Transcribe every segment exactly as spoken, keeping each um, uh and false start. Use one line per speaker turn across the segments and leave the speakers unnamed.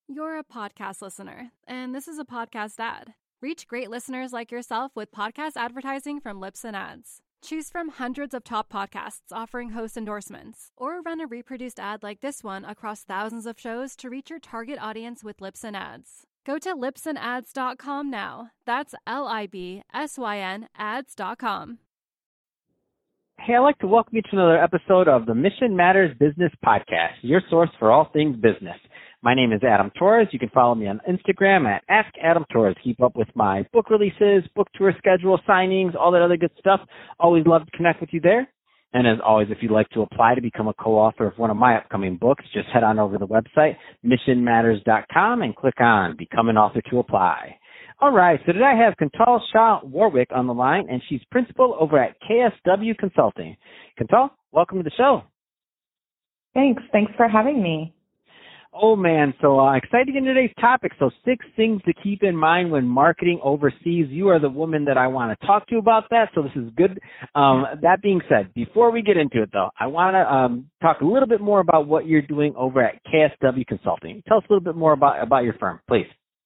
You're a podcast listener, and this is a podcast ad. Reach great listeners like yourself with podcast advertising from Libsyn Ads. Choose from hundreds of top podcasts offering host endorsements, or run a reproduced ad like this one across thousands of shows to reach your target audience with Libsyn Ads. Go to libsyn ads dot com now. That's L I B S Y N ads dot com.
Hey, I'd like to welcome you to another episode of the Mission Matters Business Podcast, your source for all things business. My name is Adam Torres. You can follow me on Instagram at Ask Adam Torres. Keep up with my book releases, book tour schedule, signings, all that other good stuff. Always love to connect with you there. And as always, if you'd like to apply to become a co-author of one of my upcoming books, just head on over to the website, mission matters dot com, and click on Become an Author to apply. All right, so today I have Kuntal Shah Warwick on the line, and she's principal over at K S W Consulting. Kuntal, welcome to the show.
Thanks. Thanks for having me.
Oh, man, so uh, excited to get into today's topic. So six things to keep in mind when marketing overseas. You are the woman that I want to talk to about that, so this is good. Um, that being said, before we get into it, though, I want to um, talk a little bit more about what you're doing over at K S W Consulting. Tell us a little bit more about, about your firm, please.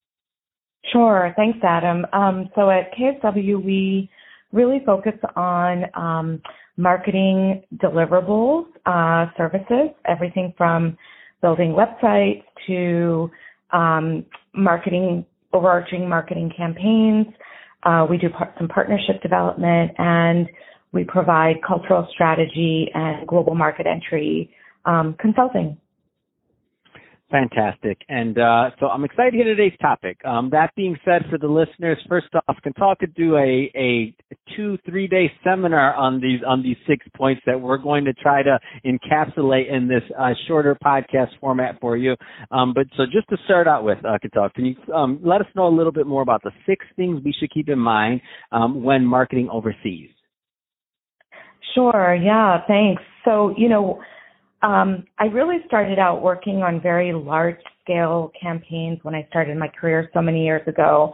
Sure. Thanks, Adam. Um, so at K S W, we really focus on um, marketing deliverables, uh, services, everything from building websites to um, marketing, overarching marketing campaigns. Uh, we do par- some partnership development, and we provide cultural strategy and global market entry um, consulting.
Fantastic. And uh, so I'm excited to get today's topic. Um, that being said, for the listeners, first off, Kuntal could do a, a two, three-day seminar on these on these six points that we're going to try to encapsulate in this uh, shorter podcast format for you. Um, but so just to start out with, uh, Kuntal, can you um, let us know a little bit more about the six things we should keep in mind um, when marketing overseas?
Sure. Yeah, thanks. So, you know, Um, I really started out working on very large-scale campaigns when I started my career so many years ago.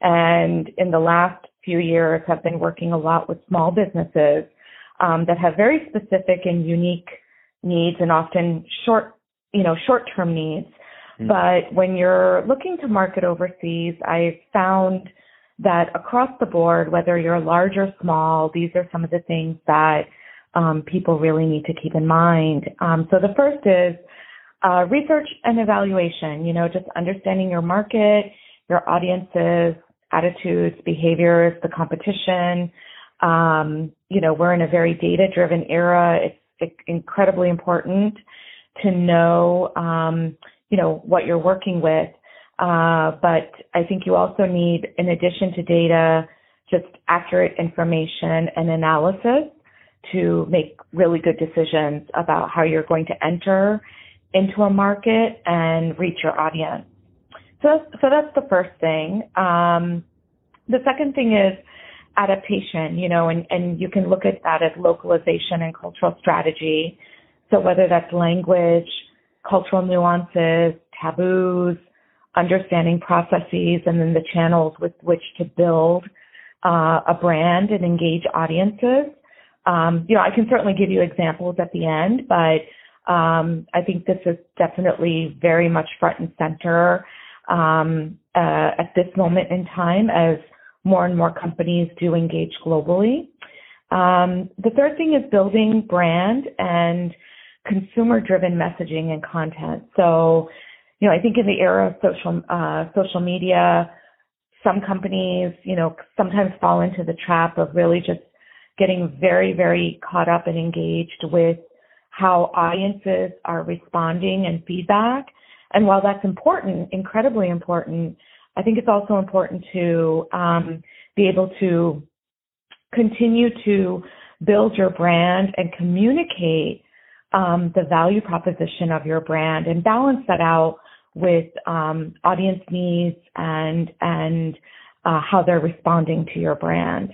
And in the last few years, I've been working a lot with small businesses um, that have very specific and unique needs and often short, you know, short-term needs. Mm-hmm. But when you're looking to market overseas, I've found that across the board, whether you're large or small, these are some of the things that Um, people really need to keep in mind. Um, so the first is uh, research and evaluation, you know, just understanding your market, your audiences, attitudes, behaviors, the competition. Um, you know, we're in a very data-driven era. It's, it's incredibly important to know, um, you know, what you're working with. Uh, but I think you also need, in addition to data, just accurate information and analysis to make really good decisions about how you're going to enter into a market and reach your audience. So, so that's the first thing. Um, the second thing is adaptation, you know, and, and you can look at that as localization and cultural strategy. So whether that's language, cultural nuances, taboos, understanding processes, and then the channels with which to build uh, a brand and engage audiences. Um, you know, I can certainly give you examples at the end, but um, I think this is definitely very much front and center um, uh, at this moment in time as more and more companies do engage globally. Um, the third thing is building brand and consumer-driven messaging and content. So, you know, I think in the era of social uh, social media, some companies, you know, sometimes fall into the trap of really just getting very, very caught up and engaged with how audiences are responding and feedback. And while that's important, incredibly important, I think it's also important to um, be able to continue to build your brand and communicate um, the value proposition of your brand and balance that out with um, audience needs and, and uh, how they're responding to your brand.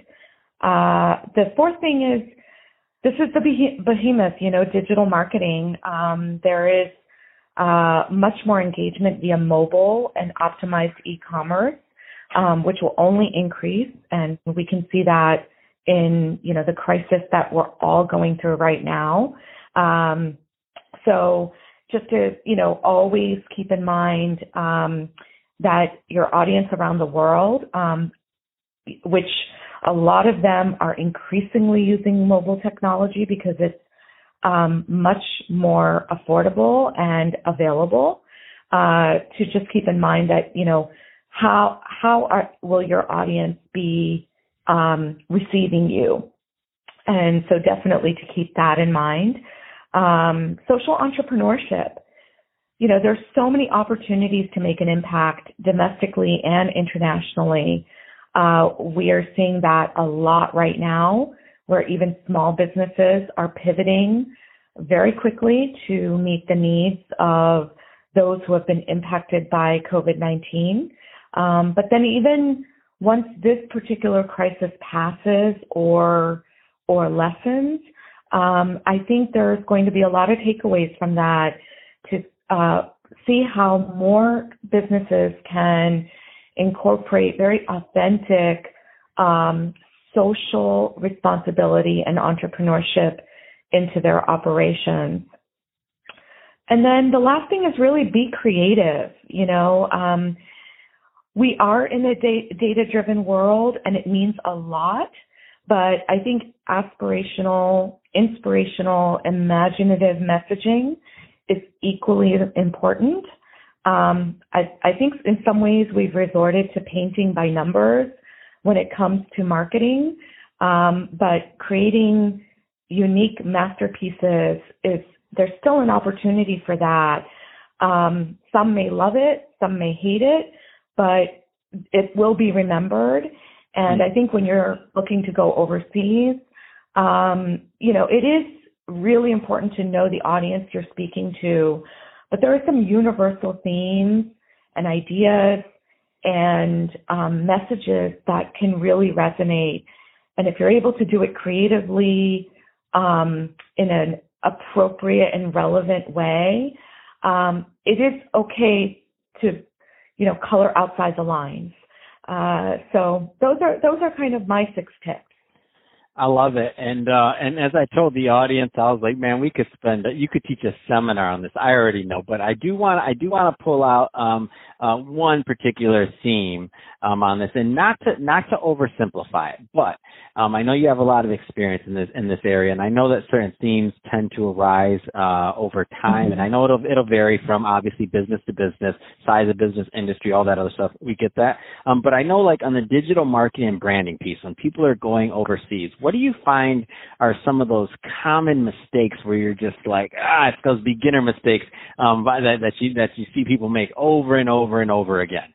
Uh, the fourth thing is, this is the behemoth, you know, digital marketing. Um, there is uh, much more engagement via mobile and optimized e-commerce, um, which will only increase. And we can see that in, you know, the crisis that we're all going through right now. Um, so, just to, you know, always keep in mind um, that your audience around the world, um, which a lot of them are increasingly using mobile technology because it's um, much more affordable and available, uh, to just keep in mind that, you know, how how are, will your audience be um, receiving you? And so definitely to keep that in mind. Um, social entrepreneurship. You know, there's so many opportunities to make an impact domestically and internationally. Uh, we are seeing that a lot right now, where even small businesses are pivoting very quickly to meet the needs of those who have been impacted by COVID nineteen. Um, but then even once this particular crisis passes or or lessens, um, I think there's going to be a lot of takeaways from that to uh, see how more businesses can incorporate very authentic um, social responsibility and entrepreneurship into their operations. And then the last thing is really be creative. You know, um, we are in a da- data-driven world, and it means a lot. But I think aspirational, inspirational, imaginative messaging is equally important. Um, I, I think in some ways we've resorted to painting by numbers when it comes to marketing, um, but creating unique masterpieces is, there's still an opportunity for that. Um, some may love it, some may hate it, but it will be remembered. And I think when you're looking to go overseas, um, you know, it is really important to know the audience you're speaking to, but there are some universal themes and ideas and um, messages that can really resonate. And if you're able to do it creatively, um, in an appropriate and relevant way, um, it is okay to, you know, color outside the lines. Uh, so those are those are kind of my six tips.
I love it. And, uh, and as I told the audience, I was like, man, we could spend, you could teach a seminar on this. I already know, but I do want, I do want to pull out, um, uh, one particular theme, um, on this, and not to, not to oversimplify it, but, um, I know you have a lot of experience in this, in this area, and I know that certain themes tend to arise, uh, over time, mm-hmm. and I know it'll, it'll vary from obviously business to business, size of business, industry, all that other stuff. We get that. Um, but I know like on the digital marketing and branding piece, when people are going overseas, what do you find are some of those common mistakes where you're just like, ah, it's those beginner mistakes um, that, that you that you see people make over and over and over again?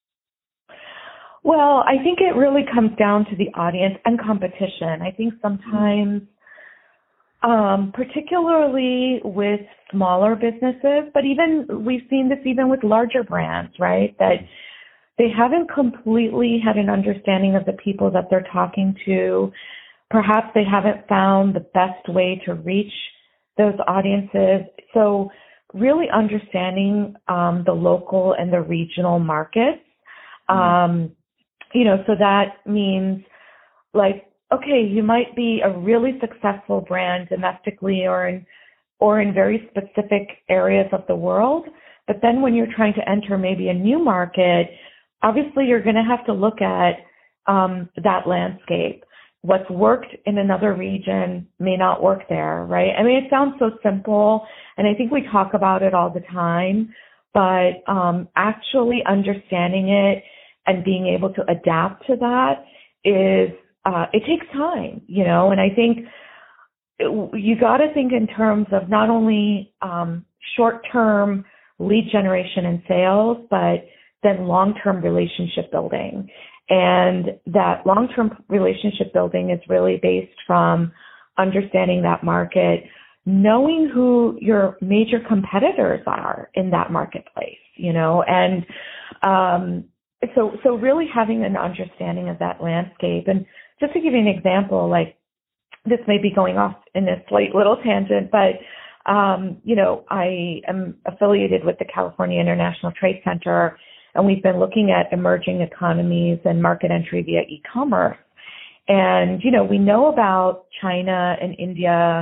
Well, I think it really comes down to the audience and competition. I think sometimes, um, particularly with smaller businesses, but even we've seen this even with larger brands, right? That they haven't completely had an understanding of the people that they're talking to. Perhaps they haven't found the best way to reach those audiences. So really understanding um, the local and the regional markets, um, you know, so that means like, okay, you might be a really successful brand domestically or in, or in very specific areas of the world. But then when you're trying to enter maybe a new market, obviously you're going to have to look at um, that landscape. What's worked in another region may not work there, right? I mean, it sounds so simple, and I think we talk about it all the time, but um, actually understanding it and being able to adapt to that is, uh, it takes time, you know, and I think it, you got to think in terms of not only um, short-term lead generation and sales, but then long-term relationship building. And that long-term relationship building is really based from understanding that market, knowing who your major competitors are in that marketplace, you know, and um, so so really having an understanding of that landscape. And just to give you an example, like this may be going off in a slight little tangent, but, um, you know, I am affiliated with the California International Trade Center, and we've been looking at emerging economies and market entry via e-commerce. And, you know, we know about China and India,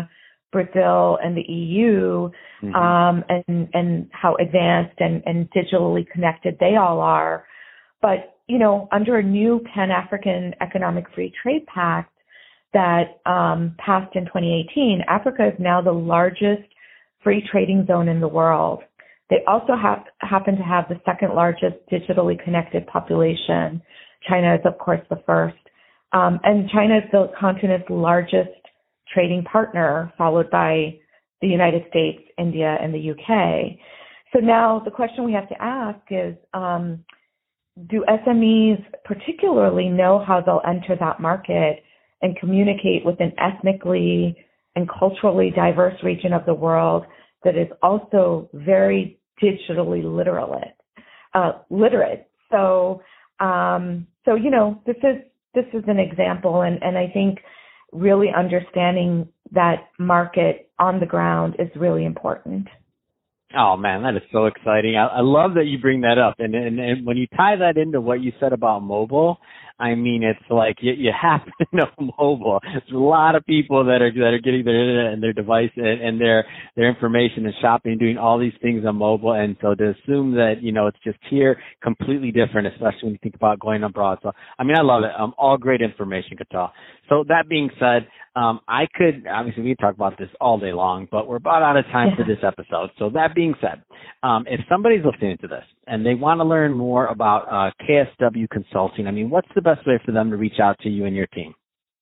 Brazil and the E U, mm-hmm. um, and, and how advanced and, and digitally connected they all are. But, you know, under a new Pan-African Economic Free Trade Pact that um, passed in twenty eighteen, Africa is now the largest free trading zone in the world. They also have, happen to have the second largest digitally connected population. China is, of course, the first. Um, and China is the continent's largest trading partner, followed by the United States, India, and the U K. So now the question we have to ask is, um, do S M Es particularly know how they'll enter that market and communicate with an ethnically and culturally diverse region of the world that is also very digitally literate? Uh, literate. So, um, so you know, this is this is an example, and, and I think really understanding that market on the ground is really important.
Oh man, that is so exciting. I, I love that you bring that up. And, and, and when you tie that into what you said about mobile, I mean, it's like you, you have to know mobile. There's a lot of people that are that are getting their internet and their device and, and their their information and shopping and doing all these things on mobile. And so to assume that, you know, it's just here completely different, especially when you think about going abroad. So, I mean, I love it. Um, all great information, Katal. So that being said, um, I could, obviously we could talk about this all day long, but we're about out of time yeah. for this episode. So that being said, um, if somebody's listening to this and they want to learn more about uh, K S W Consulting, I mean, what's the best way for them to reach out to you and your team?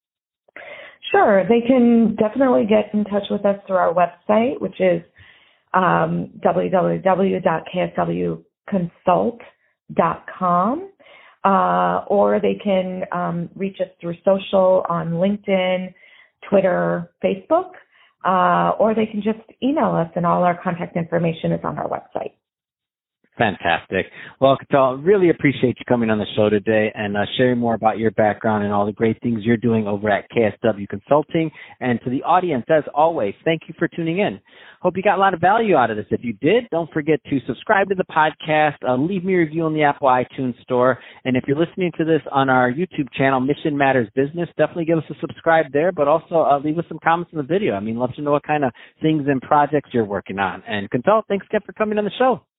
Sure. They can definitely get in touch with us through our website, which is um, w w w dot k s w consult dot com. Uh, or they can um, reach us through social on LinkedIn, Twitter, Facebook, uh, or they can just email us, and all our contact information is on our website.
Fantastic. Well, Katal, really appreciate you coming on the show today and uh, sharing more about your background and all the great things you're doing over at K S W Consulting. And to the audience, as always, thank you for tuning in. Hope you got a lot of value out of this. If you did, don't forget to subscribe to the podcast, uh, leave me a review on the Apple iTunes Store. And if you're listening to this on our YouTube channel, Mission Matters Business, definitely give us a subscribe there, but also uh, leave us some comments in the video. I mean, let us know what kind of things and projects you're working on. And Katal, thanks again for coming on the show.